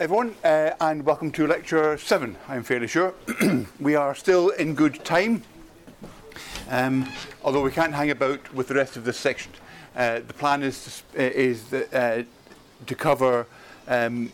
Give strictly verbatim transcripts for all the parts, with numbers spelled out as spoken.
everyone, uh, and welcome to lecture seven, I'm fairly sure. We are still in good time, um, although we can't hang about with the rest of this section. Uh, the plan is to, uh, is that, uh, to cover, um,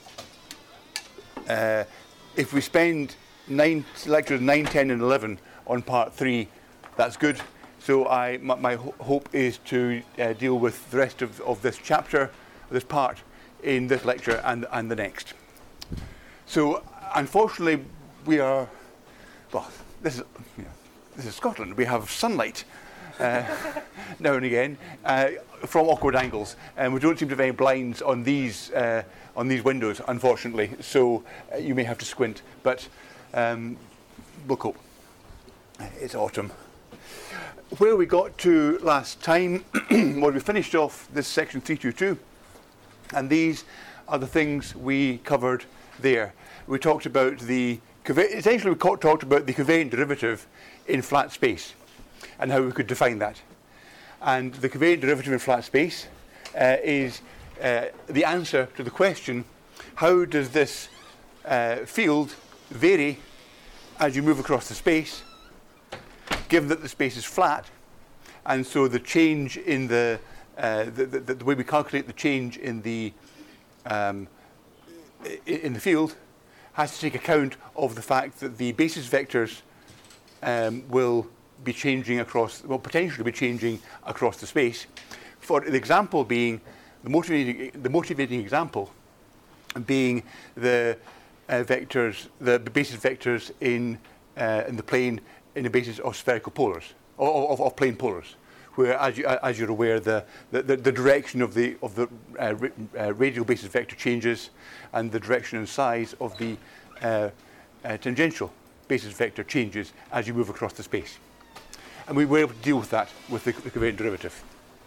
uh, if we spend nine, lectures nine, ten and eleven on part three, that's good. So I, my, my ho- hope is to uh, deal with the rest of, of this chapter, this part, in this lecture and, and the next. So, unfortunately, we are, well, this is, you know, this is Scotland. We have sunlight uh, now and again uh, from awkward angles, and we don't seem to have any blinds on these uh, on these windows, unfortunately. So uh, you may have to squint, but um, we'll cope. It's autumn. Where we got to last time, well, we finished off this section three twenty-two, and these are the things we covered there. We talked about the, essentially we talked about the covariant derivative in flat space and how we could define that. And the covariant derivative in flat space uh, is uh, the answer to the question, how does this uh, field vary as you move across the space, given that the space is flat, and so the change in the, uh, the, the, the way we calculate the change in the um, in the field has to take account of the fact that the basis vectors um, will be changing across, well, potentially be changing across the space. For the example being, the motivating, the motivating example being the uh, vectors, the basis vectors in uh, in the plane in the basis of spherical polars, or of, of plane polars, where, as you as you're aware, the the, the direction of the of the uh, uh, radial basis vector changes, and the direction and size of the uh, uh, tangential basis vector changes as you move across the space. And we were able to deal with that with the, the covariant derivative.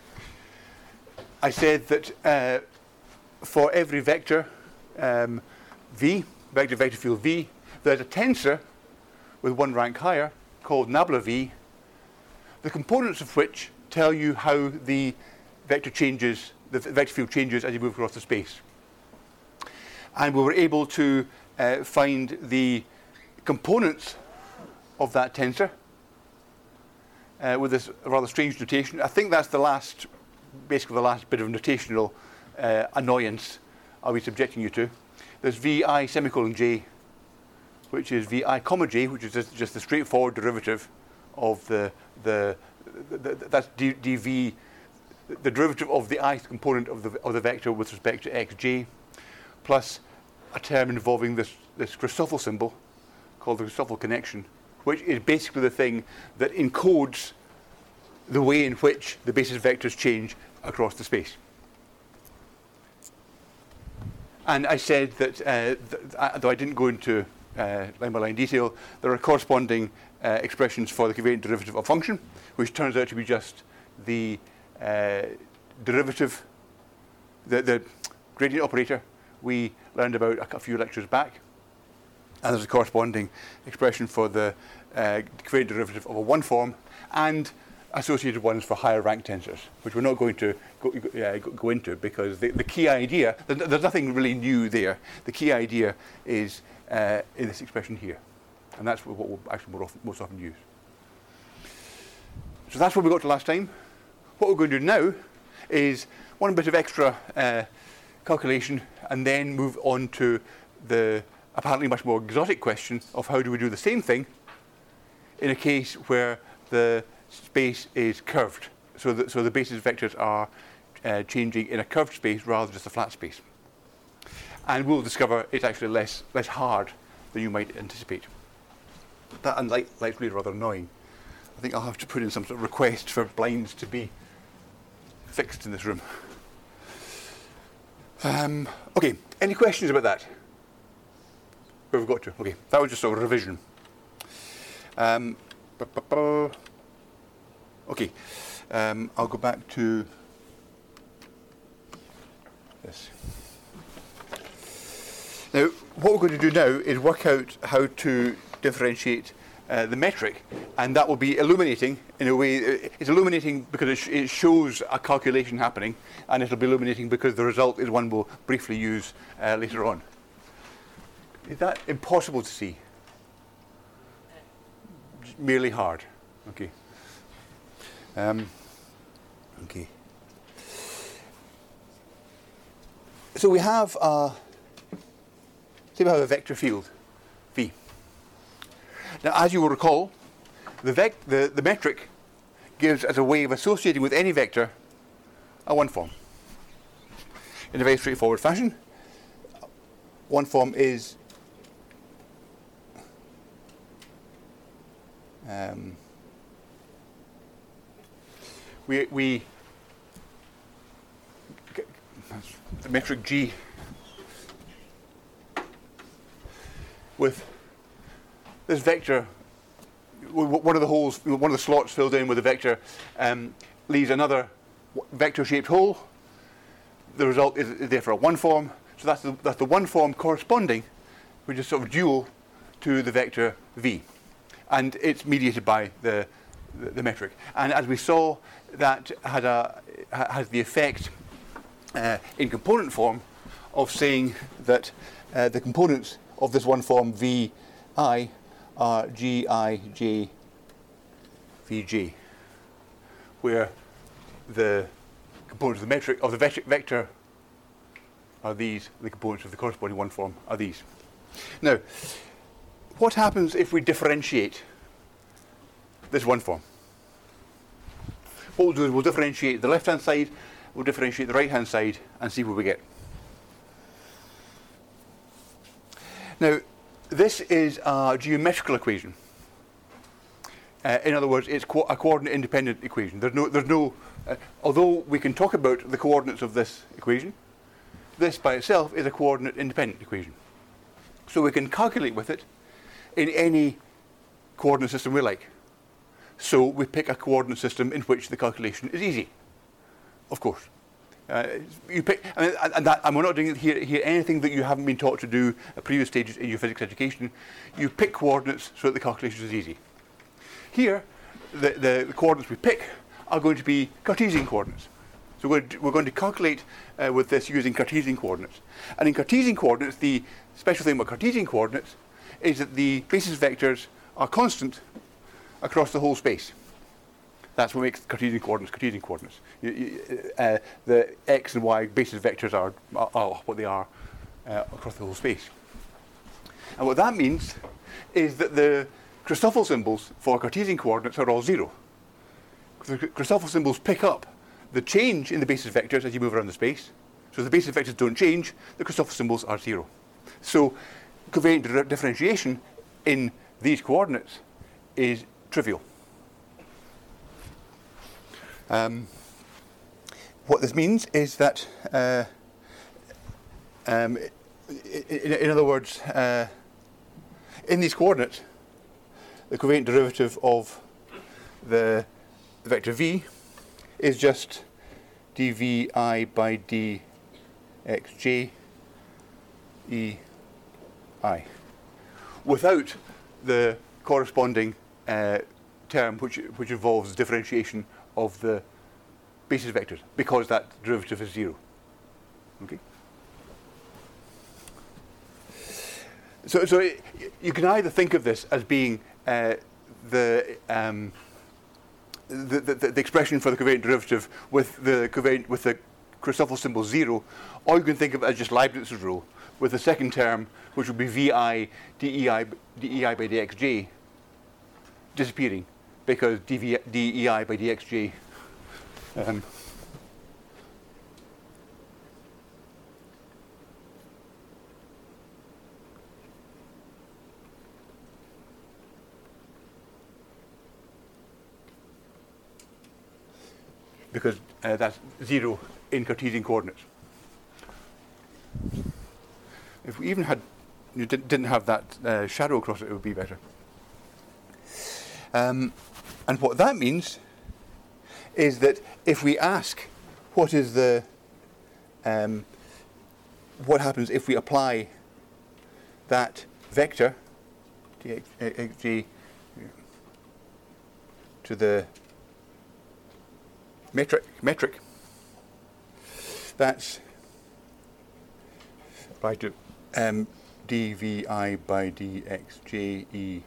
I said that uh, for every vector um, V, vector vector field V, there's a tensor with one rank higher called nabla V, the components of which tell you how the vector changes, the vector field changes as you move across the space. And we were able to uh, find the components of that tensor uh, with this rather strange notation. I think that's the last, basically the last bit of notational uh, annoyance I'll be subjecting you to. There's Vi semicolon j, which is Vi comma j, which is just, just the straightforward derivative of the, the, the, the that's d, dv, the derivative of the ith component of the, of the vector with respect to xj, plus a term involving this, this Christoffel symbol called the Christoffel connection, which is basically the thing that encodes the way in which the basis vectors change across the space. And I said that, uh, th- though I didn't go into uh, line by line detail, there are corresponding uh, expressions for the covariant derivative of function, which turns out to be just the uh, derivative, the, the gradient operator we learned about a, a few lectures back. And there's a corresponding expression for the uh, covariant derivative of a one form, and associated ones for higher rank tensors, which we're not going to go, uh, go into, because the, the key idea, there's nothing really new there. The key idea is uh, in this expression here, and that's what we'll actually more often, most often use. So that's what we got to last time. What we're going to do now is one bit of extra uh, calculation, and then move on to the apparently much more exotic question of how do we do the same thing in a case where the space is curved, so that so the basis vectors are uh, changing in a curved space rather than just a flat space. And we'll discover it's actually less less hard than you might anticipate. That and light light's really rather annoying. I think I'll have to put in some sort of request for blinds to be fixed in this room. Um, okay, any questions about that? Where have we got to? Okay, that was just sort of revision. Um, bu- bu- bu- Okay, um, I'll go back to this. Now, what we're going to do now is work out how to differentiate uh, the metric, and that will be illuminating in a way. It's illuminating because it, sh- it shows a calculation happening, and it'll be illuminating because the result is one we'll briefly use uh, later on. Is that impossible to see? Just merely hard. Okay. Um, okay. So we have a, say we have a vector field, V. Now, as you will recall, the, vec the, the metric gives as a way of associating with any vector a one form. In a very straightforward fashion, one form is um, we, we the metric G with this vector, one of the holes, one of the slots filled in with a vector, um, leaves another vector-shaped hole. The result is, is therefore a one form. So that's the, that's the one form corresponding, which is sort of dual to the vector V, and it's mediated by the the, the metric. And as we saw, that had a has the effect uh, in component form of saying that uh, the components of this one form V I are G I J V J, where the components of the metric of the vector, vector are these, the components of the corresponding one form are these. Now, what happens if we differentiate this one form? What we'll do is we'll differentiate the left-hand side, we'll differentiate the right-hand side, and see what we get. Now, this is a geometrical equation. Uh, in other words, it's co a coordinate-independent equation. There's no, there's no. Uh, although we can talk about the coordinates of this equation, this by itself is a coordinate-independent equation. So we can calculate with it in any coordinate system we like. So we pick a coordinate system in which the calculation is easy. Of course, uh, you pick, I mean, and, that, and we're not doing here, here anything that you haven't been taught to do at previous stages in your physics education. You pick coordinates so that the calculation is easy. Here, the, the, the coordinates we pick are going to be Cartesian coordinates. So we're, we're going to calculate uh, with this using Cartesian coordinates. And in Cartesian coordinates, the special thing about Cartesian coordinates is that the basis vectors are constant across the whole space. That's what makes Cartesian coordinates Cartesian coordinates. You, you, uh, the x and y basis vectors are, are, are what they are uh, across the whole space. And what that means is that the Christoffel symbols for Cartesian coordinates are all zero. The Christoffel symbols pick up the change in the basis vectors as you move around the space. So if the basis vectors don't change, the Christoffel symbols are zero. So covariant differentiation in these coordinates is trivial. Um, what this means is that, uh, um, in, in other words, uh, in these coordinates, the covariant derivative of the vector v is just dvi by dxj e I, without the corresponding uh, term which which involves differentiation of the basis vectors, because that derivative is zero. Okay. So, so it, you can either think of this as being uh, the, um, the, the the expression for the covariant derivative with the covariant with the Christoffel symbol zero, or you can think of it as just Leibniz's rule with the second term, which would be vi dei dei by dxj disappearing, because dv, dei by dxj um, because uh, that's zero in Cartesian coordinates. If we even had, you did, didn't have that uh, shadow across it, it would be better. Um, and what that means is that if we ask what is the, um, what happens if we apply that vector, dxj, to the metric, metric, that's applied to um, dvi by dxjei.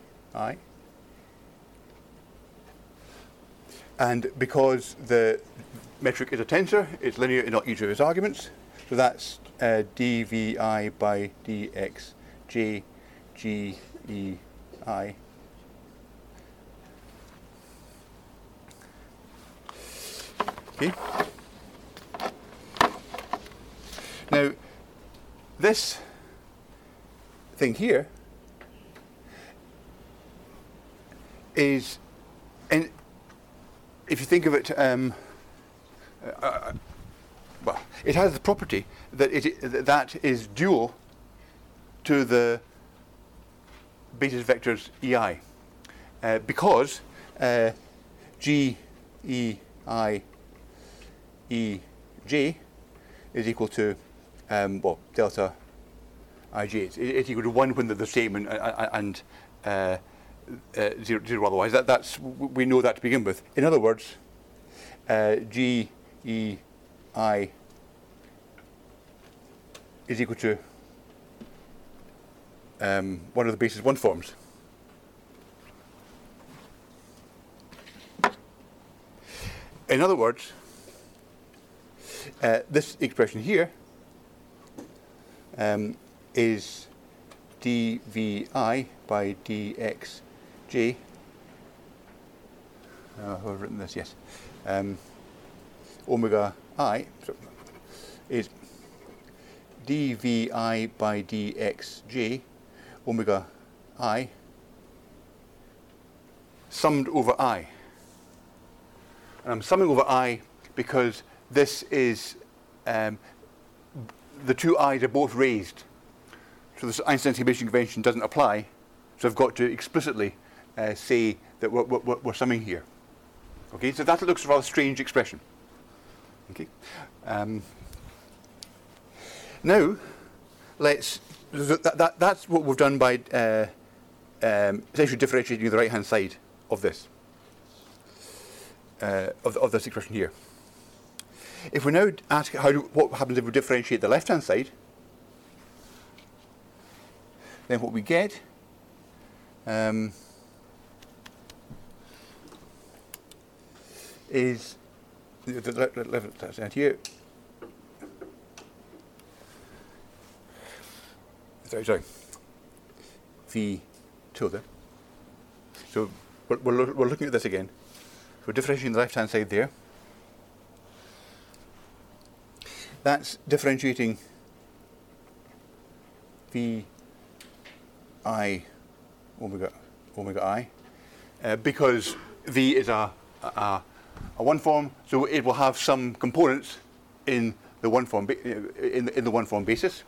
And because the metric is a tensor, it's linear in all each of its arguments. So that's uh, dvi by dxjgei. Okay. Now, this thing here is, and if you think of it, um, uh, well, it has the property that it that is dual to the basis vectors ei, uh, because uh, g e i e j is equal to um, well delta ij. It's, it's equal to one when they're the same and and uh, uh, zero, zero otherwise. That that's we know that to begin with. In other words, uh, g e I is equal to um, one of the basis one forms. In other words, uh, this expression here um, is dvi by dxj. Uh, I've written this, yes. Um, omega I so is dvi by dxj omega I summed over I. And I'm summing over I because this is um, the two i's are both raised. So this Einstein's summation convention doesn't apply. So I've got to explicitly uh, say that we're, we're, we're summing here. Okay, so that looks a rather strange expression. Okay. Um, now, let's. That, that, that's what we've done by uh, um, essentially differentiating the right-hand side of this, uh, of, of this expression here. If we now ask how do, what happens if we differentiate the left-hand side, then what we get um, is the, the, the, the, that's out here. Sorry, sorry. V tilde. So we're, we're, we're looking at this again. So we're differentiating the left-hand side there. That's differentiating V I omega omega I uh, because V is a, a a one form, so it will have some components in the one form ba in the, in the one form basis.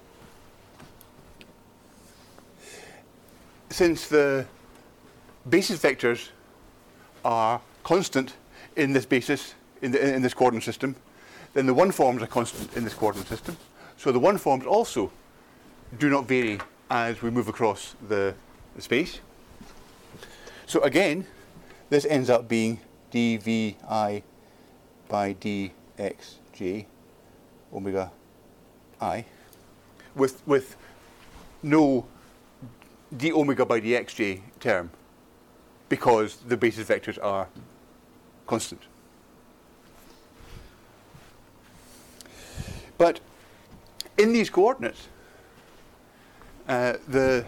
Since the basis vectors are constant in this basis in, the, in this coordinate system, then the one forms are constant in this coordinate system. So the one forms also do not vary as we move across the, the space. So again, this ends up being dvi by dxj omega I with with no d omega by dxj term because the basis vectors are constant. But in these coordinates, uh, the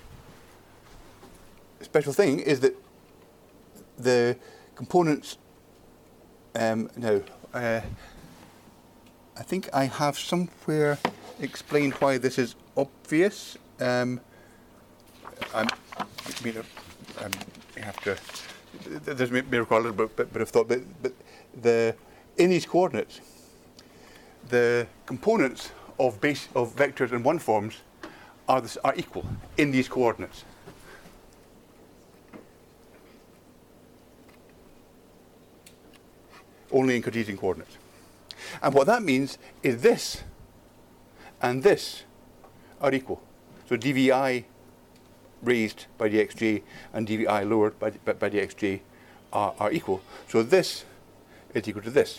special thing is that the components um, now uh, I think I have somewhere explained why this is obvious. Um, I'm, you know, I'm, I have to. There's may require a little bit, bit, bit of thought, but, but the in these coordinates, the components of base of vectors and one forms are this, are equal in these coordinates. Only in Cartesian coordinates. And what that means is this and this are equal. So dvi raised by dxj and dvi lowered by, by, by dxj are, are equal. So this is equal to this.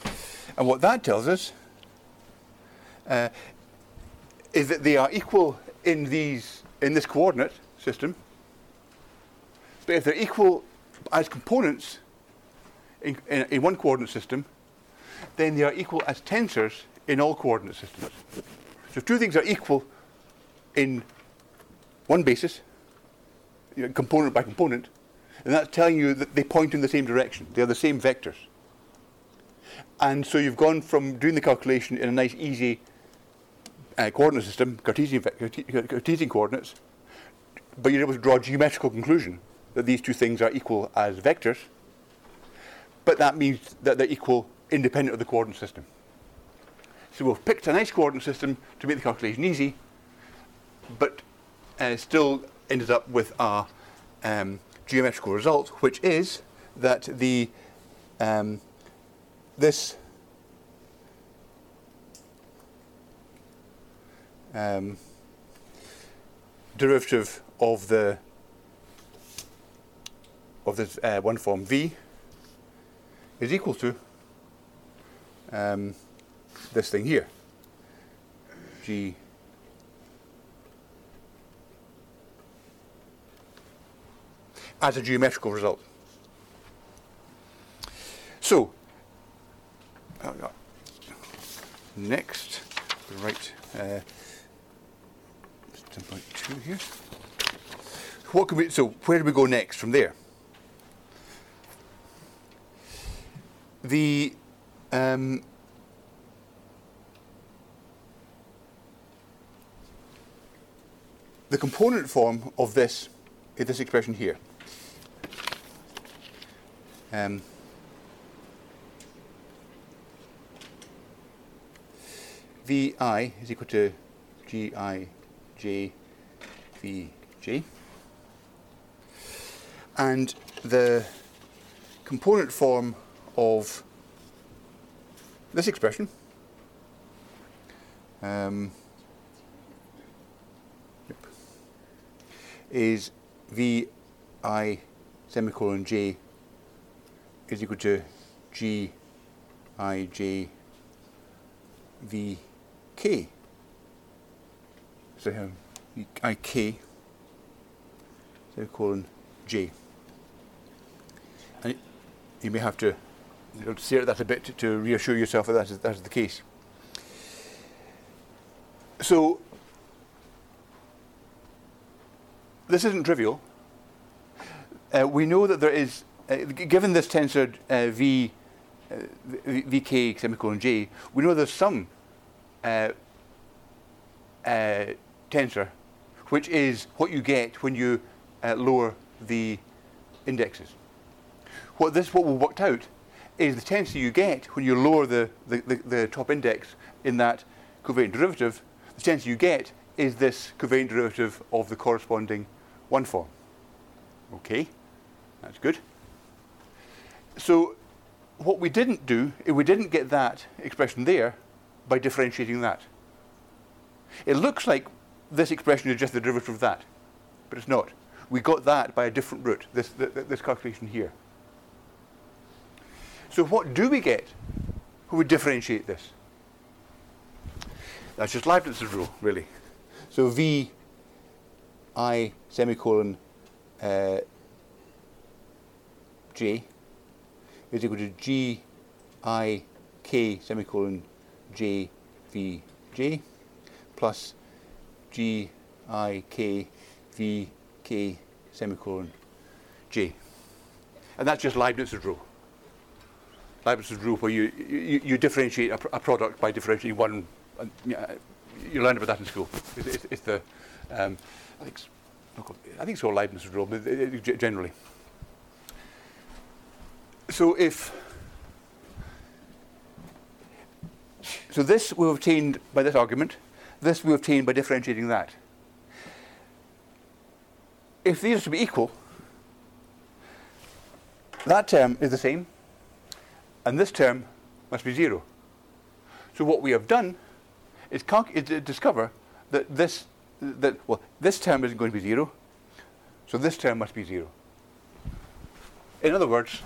And what that tells us uh, is that they are equal in these in this coordinate system, but if they're equal as components in, in, in one coordinate system, then they are equal as tensors in all coordinate systems. So if two things are equal in one basis, you know, component by component, and that's telling you that they point in the same direction. They are the same vectors. And so you've gone from doing the calculation in a nice, easy uh, coordinate system, Cartesian, Cartesian coordinates, but you're able to draw a geometrical conclusion that these two things are equal as vectors, but that means that they're equal independent of the coordinate system. So we've picked a nice coordinate system to make the calculation easy, but uh, still ended up with a um, geometrical result, which is that the um, this um, derivative of the of this uh, one form v is equal to um, this thing here, g as a geometrical result. So uh, next, right, uh, ten point two here. What can we? So where do we go next from there? The um, the component form of this is this expression here. Um, Vi is equal to Gij Vj, and the component form of this expression um, yep, is Vi semicolon j is equal to Gij Vk. So um, Ik semicolon j. And you may have to you know, stare at that a bit to, to reassure yourself that that is, that is the case. So this isn't trivial. Uh, we know that there is, uh, given this tensor uh, v, uh, vk semicolon j, we know there's some uh, uh, tensor which is what you get when you uh, lower the indexes. What this what we worked out is the tensor you get when you lower the, the, the, the top index in that covariant derivative. The tensor you get is this covariant derivative of the corresponding one form. Okay, that's good. So what we didn't do is we didn't get that expression there by differentiating that. It looks like this expression is just the derivative of that, but it's not. We got that by a different route, this, this calculation here. So what do we get when we differentiate this? That's just Leibniz's rule, really. So V I semicolon uh, j is equal to G I k semicolon j v j plus G I k v k semicolon j. And that's just Leibniz's rule. Leibniz's rule where you, you, you differentiate a, pr a product by differentiating one. Uh, you learned about that in school. It's, it's, it's the, um, I think, I think it's called Leibniz's rule, but it, it, generally. So if, so this we obtained by this argument, this we obtained by differentiating that. If these are to be equal, that term is the same, and this term must be zero. So what we have done is, is to discover that this, that well, this term isn't going to be zero, so this term must be zero. In other words,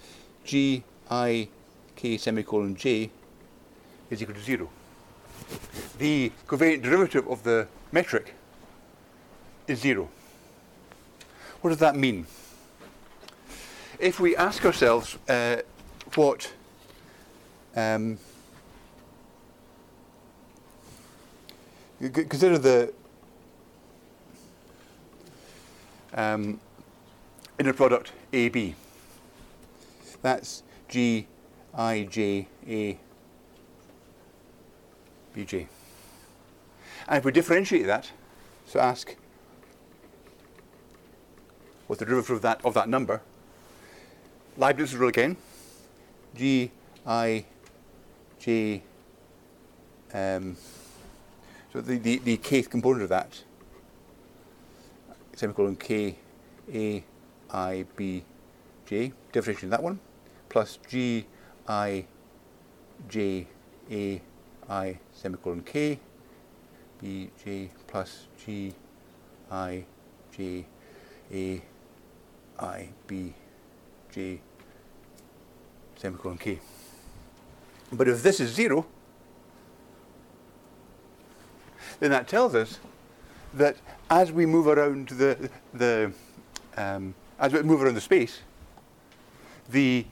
G I k semicolon j is equal to zero. the covariant derivative of the metric is zero. What does that mean? If we ask ourselves uh, what um, consider the um, inner product A B. That's G I J A B J. And if we differentiate that, so ask what's the derivative of that of that number, Leibniz's rule again, G I J, um, so the, the, the kth component of that, semicolon K A I B J, differentiation of that one, plus G I J A I semicolon K B J plus G I J A I B J semicolon K. But if this is zero, then that tells us that as we move around the the um, as we move around the space, the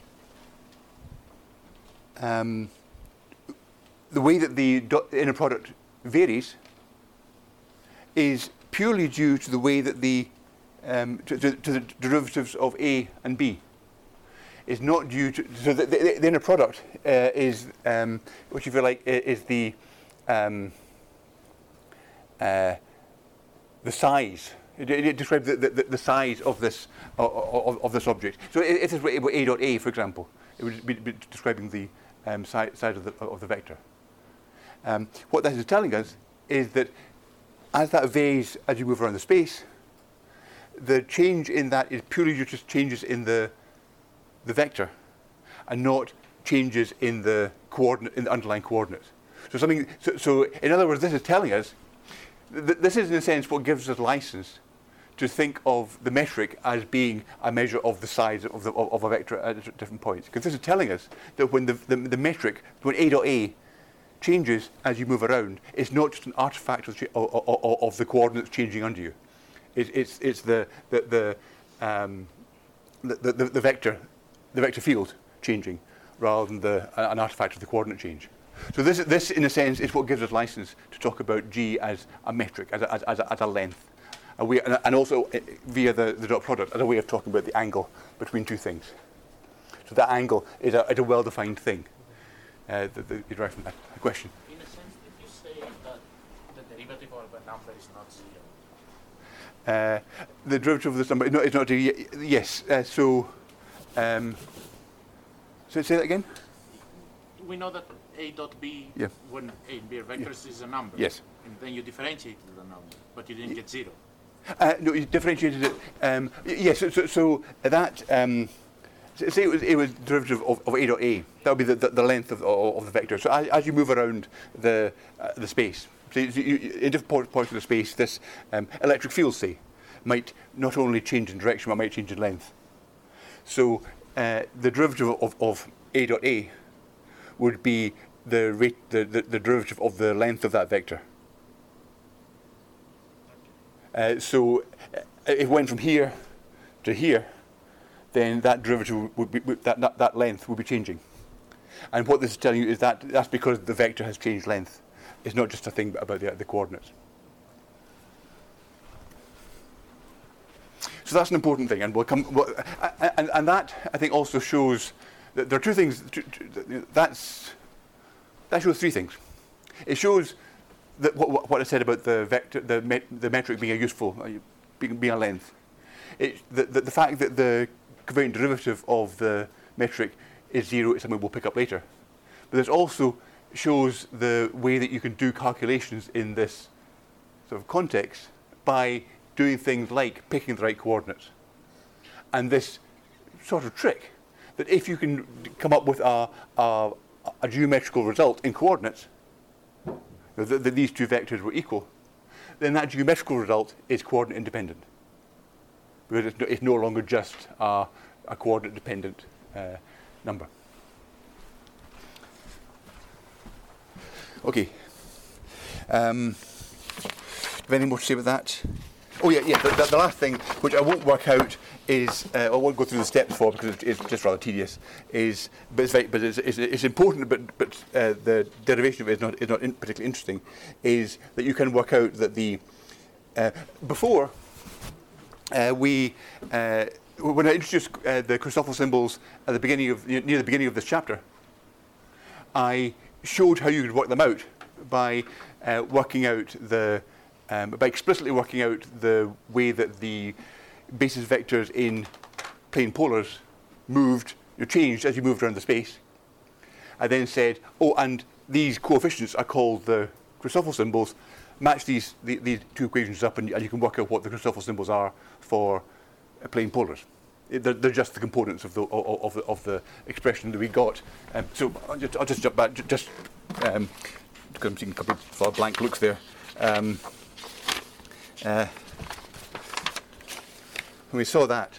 um, the way that the dot, inner product varies is purely due to the way that the um, to, to, to the derivatives of A and B. Is not due to so the, the, the inner product uh, is um, which, if you like, is the um, uh, the size. It, it describes the, the, the size of this of, of, of this object. So if this were A dot A, for example, it would be, be describing the um, size, size of the of the vector. Um, what that is telling us is that as that varies as you move around the space, the change in that is purely due to changes in the the vector, and not changes in the coordinate in the underlying coordinates. So something. So, so in other words, this is telling us th this is in a sense what gives us license to think of the metric as being a measure of the size of the of, of a vector at different points. Because this is telling us that when the, the the metric, when A dot A changes as you move around, it's not just an artifact of, of, of, of the coordinates changing under you. It, it's it's the the the, um, the the the vector. the vector field changing rather than the, uh, an artifact of the coordinate change. So this, this, in a sense, is what gives us license to talk about G as a metric, as a, as, as a, as a length, a way, and, and also uh, via the, the dot product as a way of talking about the angle between two things. So that angle is a, is a well-defined thing uh, that, that you derive from that question. In a sense, did you say that the derivative of a number is not zero? Uh, the derivative of this number, no, it's not zero. Yes, uh, so. Um, so say that again. We know that A dot B, yeah. when A and B are vectors, yeah. is a number. Yes. And then you differentiated the number, but you didn't y get zero. Uh, no, you differentiated it. Um, yes. So, so, so that um, say it was it was derivative of, of A dot A. That would be the, the, the length of, of, of the vector. So as, as you move around the uh, the space, so you, you, in different points of the space, this um, electric field, say, might not only change in direction, but might change in length. So uh, the derivative of, of A dot A would be the rate, the, the, the derivative of the length of that vector. Uh, so uh, if it went from here to here, then that derivative would be would, that, that that length would be changing. And what this is telling you is that that's because the vector has changed length. It's not just a thing about the, the coordinates. So that's an important thing, and we'll come. Well, and, and that I think also shows that there are two things. That's that shows three things. It shows that what, what I said about the vector, the met, the metric being a useful, being, being a length. It, the, the, the fact that the covariant derivative of the metric is zero is something we'll pick up later. But this also shows the way that you can do calculations in this sort of context by doing things like picking the right coordinates. And this sort of trick, that if you can come up with a, a, a geometrical result in coordinates, that, that these two vectors were equal, then that geometrical result is coordinate independent. Because it's no, it's no longer just a, a coordinate dependent uh, number. Okay, Um, do you have any more to say about that? Oh yeah, yeah. The, the, the last thing, which I won't work out, is uh, I won't go through the steps for because it's, it's just rather tedious. Is but it's very, but it's, it's, it's important, but but uh, the derivation of it is not is not in particularly interesting. Is that you can work out that the uh, before uh, we uh, when I introduced uh, the Christoffel symbols at the beginning of near the beginning of this chapter, I showed how you could work them out by uh, working out the um, by explicitly working out the way that the basis vectors in plane polars moved, you know, changed as you moved around the space. I then said, oh, and these coefficients are called the Christoffel symbols. Match these the, these two equations up, and, and you can work out what the Christoffel symbols are for uh, plane polars. They're, they're just the components of the of, of the of the expression that we got. Um, so I'll just, I'll just jump back, just um, because I'm seeing a couple of blank looks there. Um, uh, when we saw that,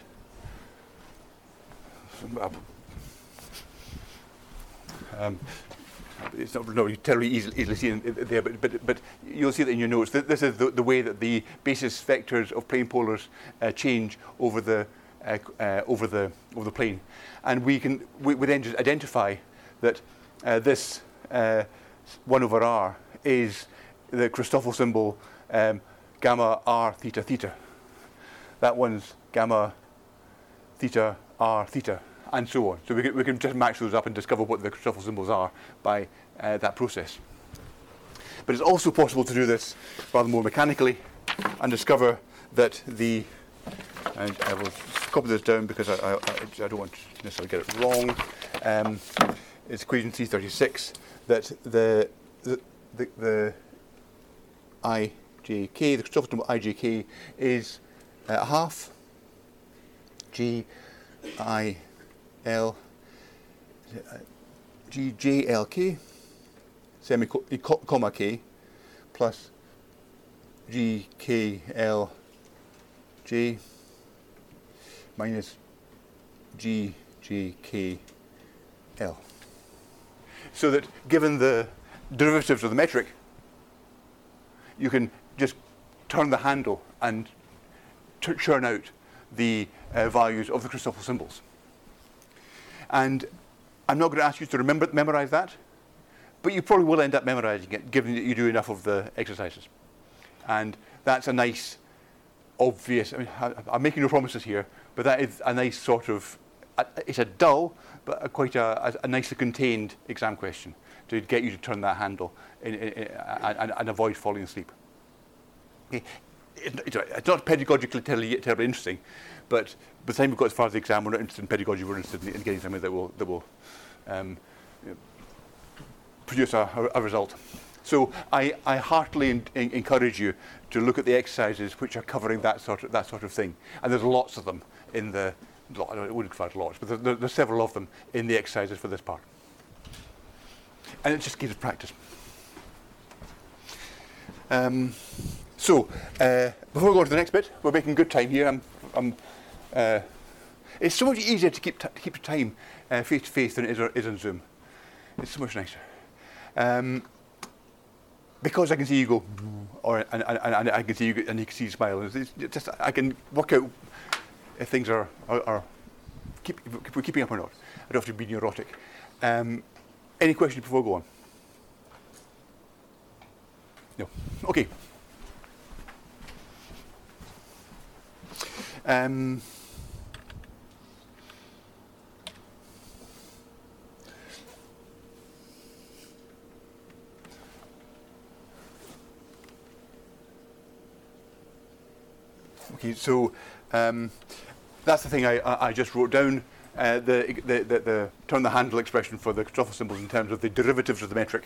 um, it's not, not terribly easily, easily seen there, but, but but you'll see that in your notes. This is the, the way that the basis vectors of plane polars uh, change over the Uh, uh, over the over the plane, and we can we, we then just identify that uh, this uh, one over r is the Christoffel symbol um, gamma r theta theta. That one's gamma theta r theta, and so on. So we can we can just match those up and discover what the Christoffel symbols are by uh, that process. But it's also possible to do this rather more mechanically and discover that the and I will copy this down because I, I, I don't want to necessarily get it wrong. Um, it's equation three thirty-six that the the, the, the I J K, the Christoffel symbol I J K, is uh, half G I L G J L K semi comma K plus G K L J minus G J K L. So that given the derivatives of the metric, you can just turn the handle and t- churn out the uh, values of the Christoffel symbols. And I'm not going to ask you to remember memorize that, but you probably will end up memorizing it, given that you do enough of the exercises. And that's a nice, obvious, I mean, I, I'm making no promises here, but that is a nice sort of, a, it's a dull, but a quite a, a, a nicely contained exam question to get you to turn that handle in, in, in, and, and avoid falling asleep. Okay. It, it's not pedagogically terribly, terribly interesting, but by the time we've got as far as the exam, we're not interested in pedagogy, we're interested in, in getting something that will, that will um, you know, produce a, a, a result. So I, I heartily in, in, encourage you to look at the exercises which are covering that sort of, that sort of thing. And there's lots of them in the, I wouldn't find lots, but there, there's several of them in the exercises for this part. And it just gives practice. Um, so, uh, before we go on to the next bit, we're making good time here. I'm, I'm, uh, it's so much easier to keep, t- to keep time uh, face-to-face than it is, is on Zoom. It's so much nicer. Um, because I can see you go, or and, and, and I can see you, and you can see you smile. It's just I can work out if things are are, are keep, if we're keeping up or not. I don't have to be neurotic. Um, any questions before we go on? No. Okay. Um, Okay, so um, that's the thing I, I, I just wrote down. Uh, the, the, the, the turn the handle expression for the Christoffel symbols in terms of the derivatives of the metric.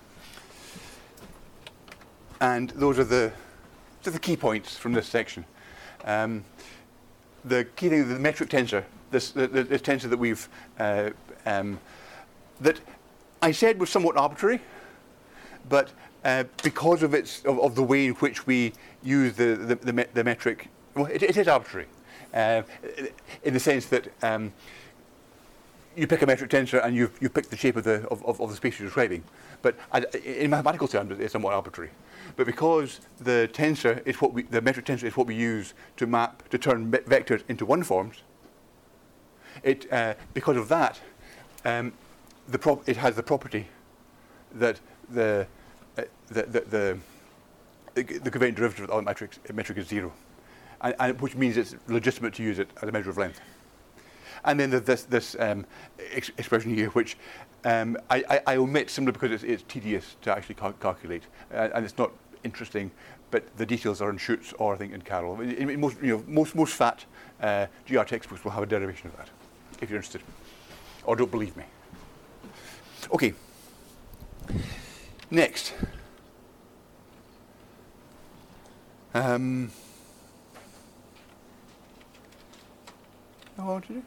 And those are the, the key points from this section. Um, the key thing, the metric tensor, this, the, the, this tensor that we've, uh, um, that I said was somewhat arbitrary, but uh, because of its of, of the way in which we use the the, the, me- the metric, well, it, it is arbitrary, uh, in the sense that um, you pick a metric tensor and you you pick the shape of the of, of, of the space you're describing. But I, in mathematical terms, it's somewhat arbitrary. But because the tensor is what we, the metric tensor is what we use to map to turn vectors into one forms. It uh, because of that, um, the prop it has the property that the uh, the the, the the covariant derivative of the metric metric is zero, and, and which means it's legitimate to use it as a measure of length. And then there's this this um, ex expression here, which um, I, I, I omit simply because it's, it's tedious to actually cal calculate, uh, and it's not interesting. But the details are in Schutz or I think in Carroll. In, in most you know most most fat uh, G R textbooks will have a derivation of that, if you're interested, or don't believe me. Okay. Next. Um, what I want to do?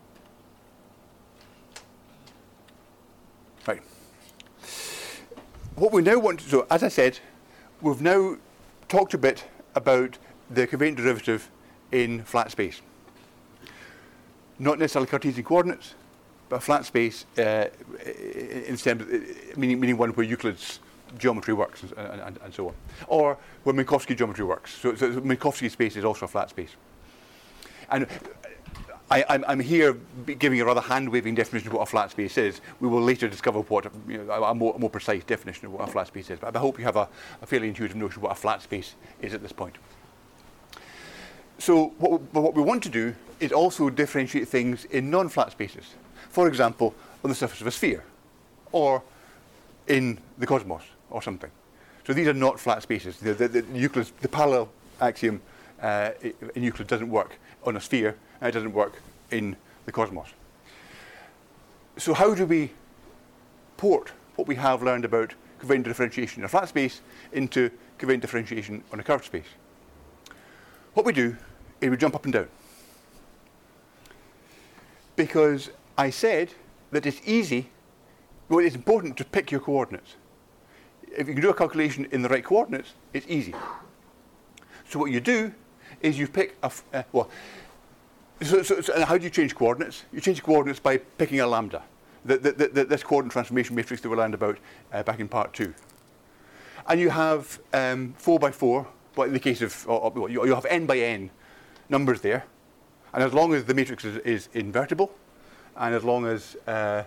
Right. What we now want to, so as I said, we've now talked a bit about the covariant derivative in flat space. Not necessarily Cartesian coordinates, but a flat space uh, in terms of, meaning, meaning one where Euclid's geometry works and, and, and so on. Or where Minkowski geometry works. So, so Minkowski space is also a flat space. And I, I'm, I'm here giving a rather hand-waving definition of what a flat space is. We will later discover what you know, a, more, a more precise definition of what a flat space is. But I hope you have a, a fairly intuitive notion of what a flat space is at this point. So what, what we want to do is also differentiate things in non-flat spaces. For example, on the surface of a sphere, or in the cosmos, or something. So these are not flat spaces. The, the, the, Euclid's, the parallel axiom uh, in Euclid doesn't work on a sphere, and it doesn't work in the cosmos. So how do we port what we have learned about covariant differentiation in a flat space into covariant differentiation on a curved space? What we do is we jump up and down. Because I said that it's easy, well, it's important to pick your coordinates. If you can do a calculation in the right coordinates, it's easy. So what you do is you pick a, uh, well, so, so, so how do you change coordinates? You change coordinates by picking a lambda. The, the, the, the, this coordinate transformation matrix that we learned about uh, back in part two. And you have um, four by four, but in the case of, or, or, you, you have n by n numbers there. And as long as the matrix is, is invertible, and as long as uh,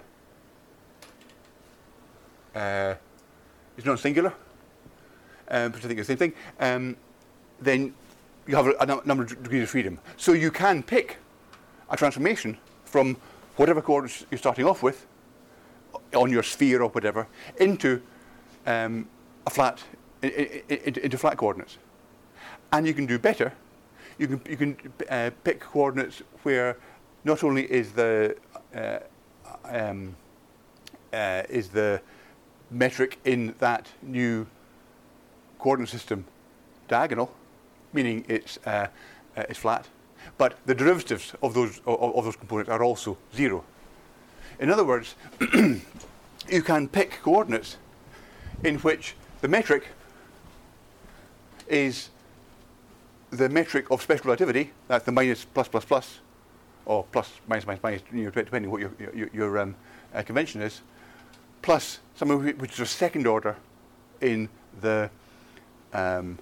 uh, it's not singular, um, which I think is the same thing, um, then you have a, a number of degrees of freedom. So you can pick a transformation from whatever coordinates you're starting off with, on your sphere or whatever, into um, a flat, in, in, in, into flat coordinates. And you can do better. You can you can uh, pick coordinates where not only is the uh, um, uh, is the metric in that new coordinate system diagonal, meaning it's uh, uh, it's flat, but the derivatives of those of, of those components are also zero. In other words, you can pick coordinates in which the metric is the metric of special relativity. That's the minus plus plus plus, or plus minus minus minus, you know, depending what your your, your um, uh, convention is, plus something which is a second order in the um,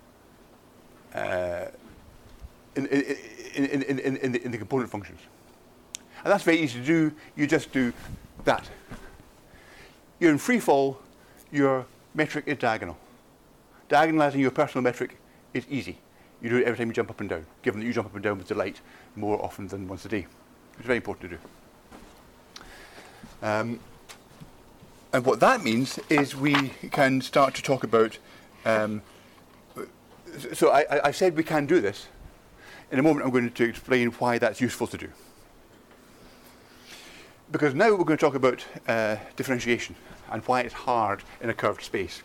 uh, in, in, in, in, in, in, the, in the component functions. And that's very easy to do. You just do that. You're in free fall. Your metric is diagonal. Diagonalizing your personal metric is easy. You do it every time you jump up and down, given that you jump up and down with delight more often than once a day. It's very important to do. Um, and what that means is we can start to talk about, um, so I, I, I said we can do this. In a moment I'm going to explain why that's useful to do. Because now we're going to talk about uh, differentiation and why it's hard in a curved space.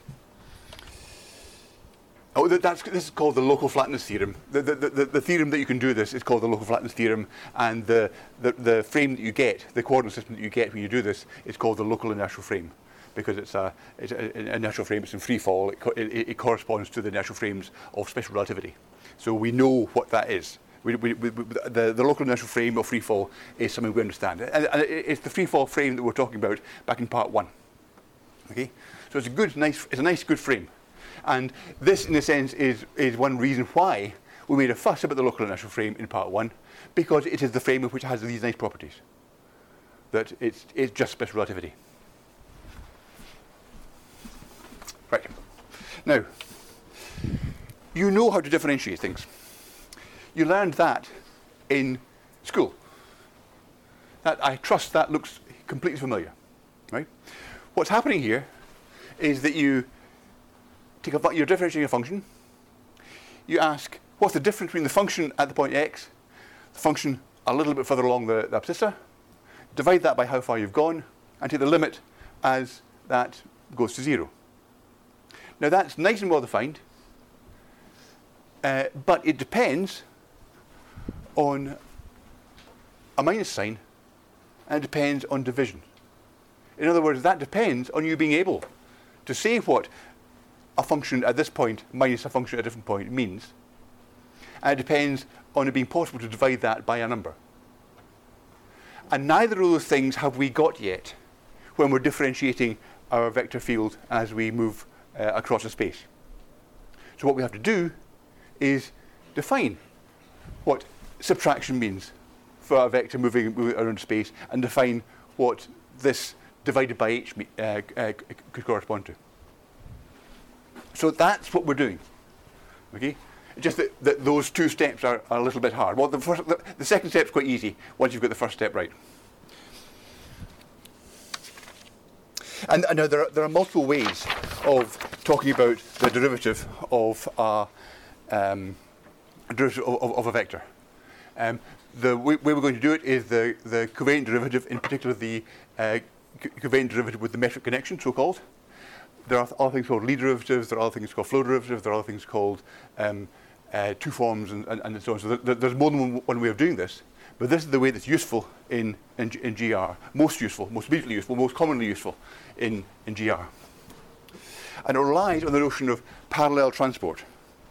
Oh, that's, this is called the local flatness theorem. The, the, the, the theorem that you can do this is called the local flatness theorem, and the, the, the frame that you get, the coordinate system that you get when you do this, is called the local inertial frame, because it's a, it's a, an inertial frame, it's in free fall, it, co it, it corresponds to the inertial frames of special relativity. So we know what that is, We, we, we, the, the local inertial frame of free fall is something we understand. And, and it's the free fall frame that we're talking about back in part one. Okay? So it's a good, nice, it's a nice, good frame. And this, in a sense, is, is one reason why we made a fuss about the local inertial frame in part one, because it is the frame which has these nice properties. That it's, it's just special relativity. Right. Now, you know how to differentiate things. You learned that in school. That, I trust that looks completely familiar. Right? What's happening here is that you take a, you're differentiating a function. You ask, what's the difference between the function at the point x, the function a little bit further along the, the abscissa, divide that by how far you've gone, and take the limit as that goes to zero. Now that's nice and well defined, uh, but it depends on a minus sign, and it depends on division. In other words, that depends on you being able to say what a function at this point minus a function at a different point means. And it depends on it being possible to divide that by a number. And neither of those things have we got yet when we're differentiating our vector field as we move uh, across a space. So what we have to do is define what subtraction means for a vector moving, moving around space, and define what this divided by h uh, uh, could correspond to. So that's what we're doing. Okay? Just that, that those two steps are, are a little bit hard. Well, the, first, the, the second step's quite easy once you've got the first step right. And, and now there are, there are multiple ways of talking about the derivative of a, um, derivative of, of, of a vector. Um, the way, way we're going to do it is the, the covariant derivative, in particular the uh, covariant derivative with the metric connection, so-called. There are other things called Lie derivatives, there are other things called flow derivatives, there are other things called um, uh, two forms, and, and, and so on. So there, there's more than one, one way of doing this. But this is the way that's useful in, in, in G R. Most useful, most immediately useful, most commonly useful in, in G R. And it relies on the notion of parallel transport.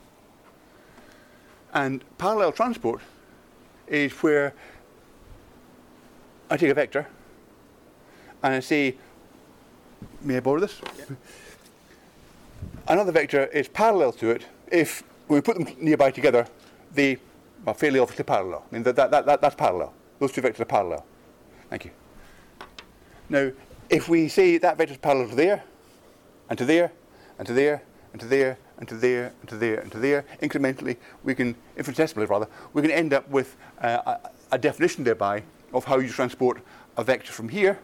And parallel transport is where I take a vector and I say, may I borrow this? Yeah. Another vector is parallel to it if, when we put them nearby together, they are fairly obviously parallel. I mean, that, that, that, that's parallel. Those two vectors are parallel. Thank you. Now, if we say that vector is parallel to there, and to there, and to there, and to there, and to there, and to there, and to there, incrementally, we can, infinitesimally rather, we can end up with uh, a, a definition thereby of how you transport a vector from here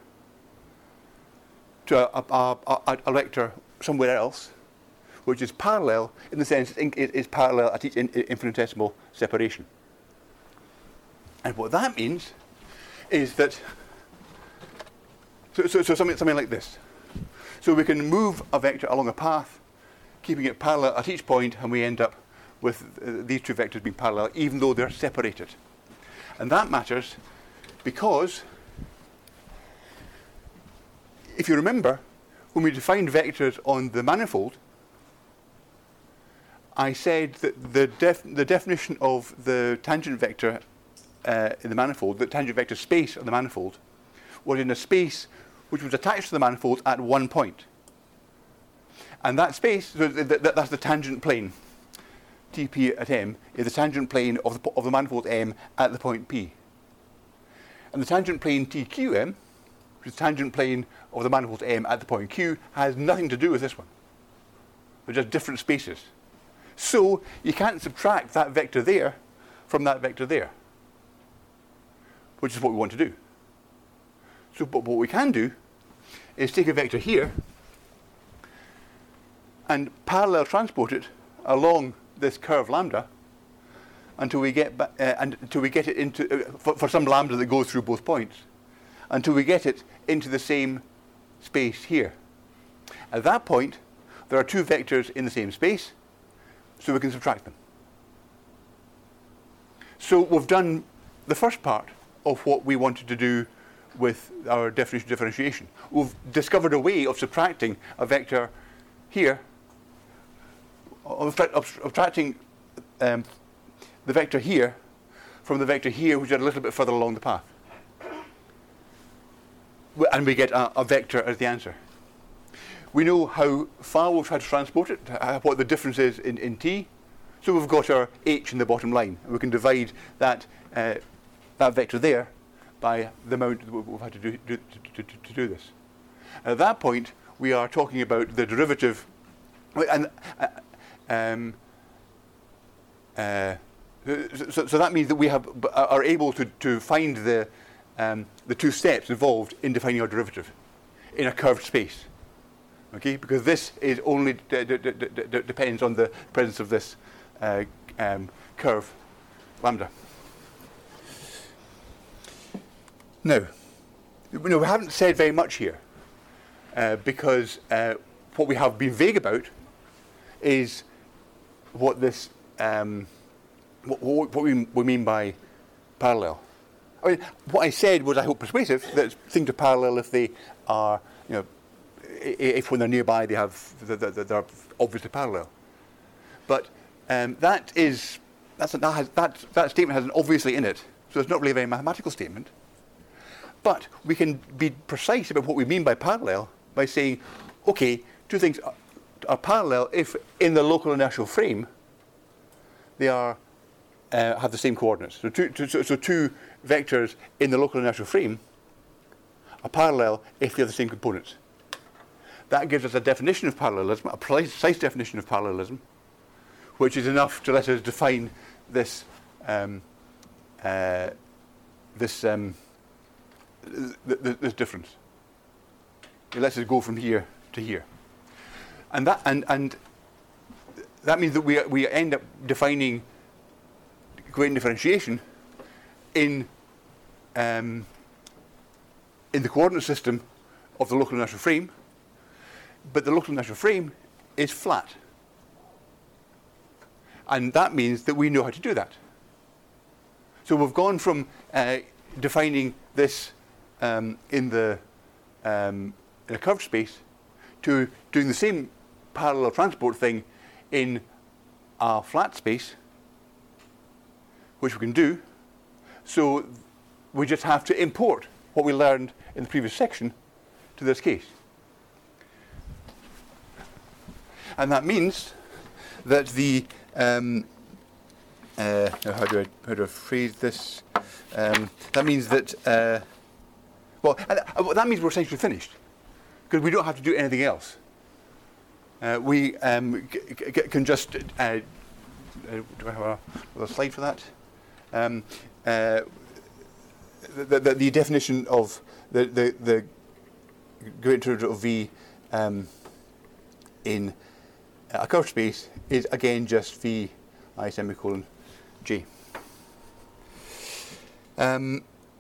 to a, a, a, a vector somewhere else, which is parallel in the sense it is parallel at each in, infinitesimal separation. And what that means is that, so, so, so something, something like this. So we can move a vector along a path, keeping it parallel at each point, and we end up with uh, these two vectors being parallel, even though they're separated. And that matters because, if you remember, when we defined vectors on the manifold, I said that the, def the definition of the tangent vector uh, in the manifold, the tangent vector space of the manifold, was in a space which was attached to the manifold at one point. And that space, so th th that's the tangent plane. T P at M is the tangent plane of the, of the manifold M at the point P. And the tangent plane T Q M, which is the tangent plane of the manifold M at the point Q, has nothing to do with this one. They're just different spaces. So you can't subtract that vector there from that vector there, which is what we want to do. So but what we can do is take a vector here and parallel transport it along this curve lambda until we get uh, and until we get it into uh, for, for some lambda that goes through both points, until we get it into the same space here. At that point, there are two vectors in the same space, so we can subtract them. So we've done the first part of what we wanted to do with our definition of differentiation. We've discovered a way of subtracting a vector here, of subtracting um, the vector here from the vector here, which is a little bit further along the path. And we get a, a vector as the answer. We know how far we'll try to transport it, uh, what the difference is in, in t. So we've got our h in the bottom line. And we can divide that, uh, that vector there by the amount that we've had to do, do, to, to, to do this. At that point, we are talking about the derivative, and uh, um, uh, so, so that means that we have are able to, to find the um, the two steps involved in defining our derivative in a curved space. Okay, because this is only d d d d depends on the presence of this uh, um, curve lambda. Now, you know, we haven't said very much here uh, because uh, what we have been vague about is what this um, what, what we, we mean by parallel. I mean, what I said was, I hope, persuasive, that things are parallel if they are, you know, if when they're nearby they have they're obviously parallel. But um, that is that's a, that, has, that that statement has an obviously in it, so it's not really a very mathematical statement. But we can be precise about what we mean by parallel by saying, okay, two things are, are parallel if in the local inertial frame they are uh, have the same coordinates. So two, two, so, so two vectors in the local inertial frame are parallel if they have the same components. That gives us a definition of parallelism, a precise definition of parallelism, which is enough to let us define this um, uh, this um, th th this difference. It lets us go from here to here, and that and and that means that we we end up defining covariant differentiation in um, in the coordinate system of the local inertial frame. But the local inertial frame is flat. And that means that we know how to do that. So we've gone from uh, defining this um, in the um, in a curved space to doing the same parallel transport thing in a flat space, which we can do. So we just have to import what we learned in the previous section to this case. And that means that the um, uh, how do I how do I phrase this? Um, that means that uh, well, uh, that means we're essentially finished because we don't have to do anything else. Uh, we um, c c can just uh, uh, do I have a, a slide for that? Um, uh, the, the, the definition of the the the great derivative of v um, in a curved space is again just v I semicolon j. Um,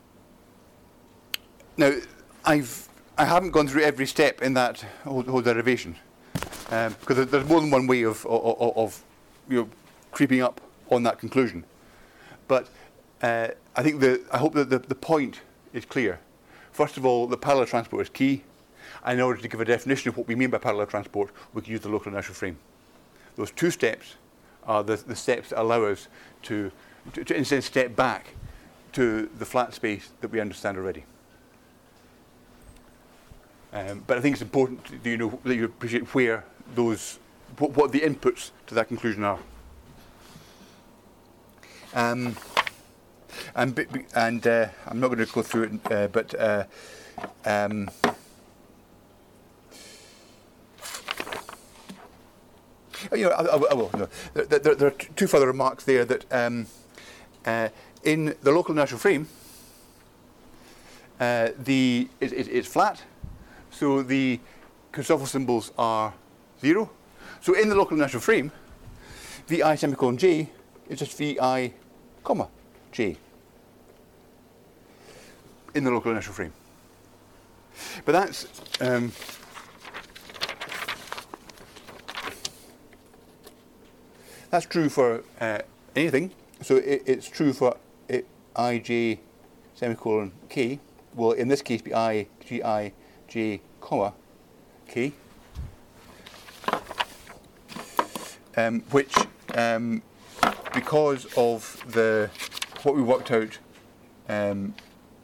now, I've I haven't gone through every step in that whole, whole derivation um, because there's more than one way of, of, of you know creeping up on that conclusion. But uh, I think the I hope that the, the point is clear. First of all, the parallel transport is key. And in order to give a definition of what we mean by parallel transport, we can use the local inertial frame. Those two steps are the, the steps that allow us to, to, to, in a sense, step back to the flat space that we understand already. Um, but I think it's important that you know that you appreciate where those, what, what the inputs to that conclusion are. Um, and and uh, I'm not going to go through it, uh, but. Uh, um, You know, I, I, I will. No. There, there, there are two further remarks there that um, uh, in the local inertial frame, uh, the it, it, it's flat, so the Christoffel symbols are zero. So in the local inertial frame, vi semicolon j is just vi comma j in the local inertial frame. But that's um, That's true for uh, anything. So it, it's true for it, ij semicolon k. Will in this case be I, G, I, j, comma k, um, which um, because of the what we worked out, um,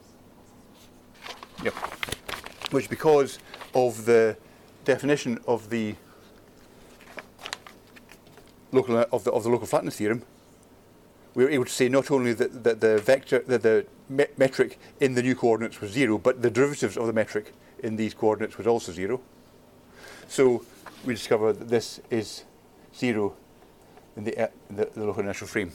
yep, which because of the definition of the local of the of the local flatness theorem, we were able to say not only that, that the vector that the me metric in the new coordinates was zero, but the derivatives of the metric in these coordinates was also zero. So we discover that this is zero in the, uh, the, the local inertial frame.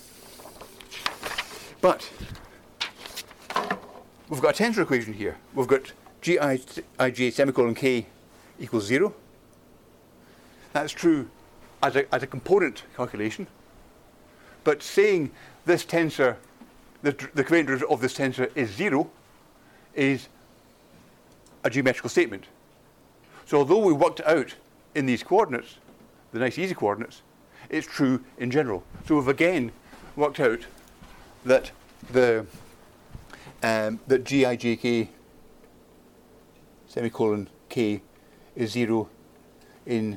But we've got a tensor equation here. We've got G I J semicolon k equals zero. That's true as a, as a component calculation. But saying this tensor, the, the covariant derivative of this tensor is zero, is a geometrical statement. So although we worked it out in these coordinates, the nice easy coordinates, it's true in general. So we've again worked out that the um, that G I J K semicolon k is zero in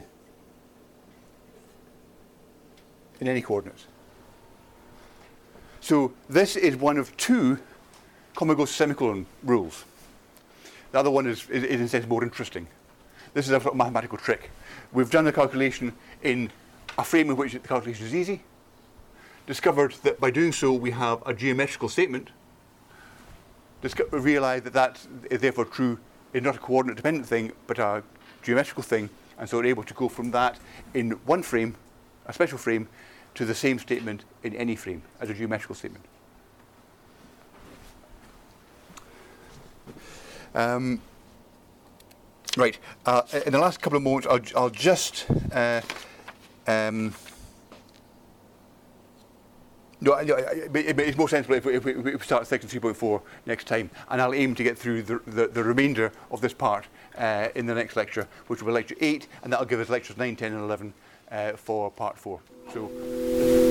in any coordinates. So this is one of two Comegos semicolon rules. The other one is, is, is in a sense more interesting. This is a sort of mathematical trick. We've done the calculation in a frame in which the calculation is easy, discovered that by doing so we have a geometrical statement, realised that that is therefore true, is not a coordinate dependent thing, but a geometrical thing, and so we're able to go from that in one frame, a special frame, to the same statement in any frame as a geometrical statement. Um, right. Uh, in the last couple of moments, I'll, I'll just uh, um, no, I, I, it, it's more sensible if we, if we, if we start section three point four next time, and I'll aim to get through the, the, the remainder of this part uh, in the next lecture, which will be lecture eight, and that'll give us lectures nine, ten, and eleven uh, for part four. So.